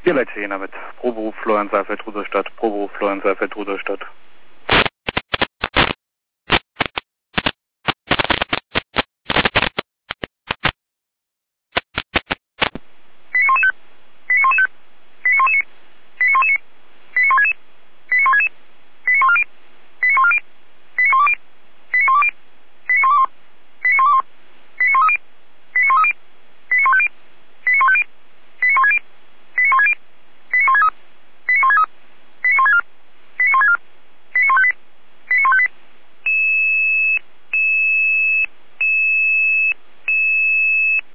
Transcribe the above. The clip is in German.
Ihr Leute hier damit. Pro Beruf Florian Seifert, Rudolstadt. Pro Beruf Florian Seifert, Rudolstadt.